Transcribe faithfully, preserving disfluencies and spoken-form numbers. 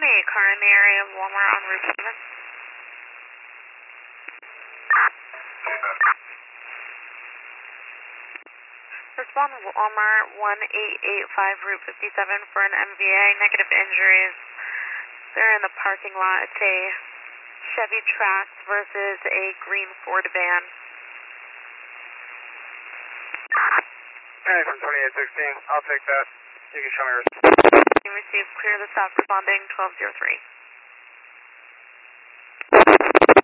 me a car in the area of Walmart on Route seven. Respond to Walmart one eight eight five Route fifty-seven for an M V A, negative injuries. They're in the parking lot. It's a Chevy Trax versus a green Ford van. Alright, from twenty-eight sixteen, I'll take that. You can show me your You received clear the stop, responding twelve oh three.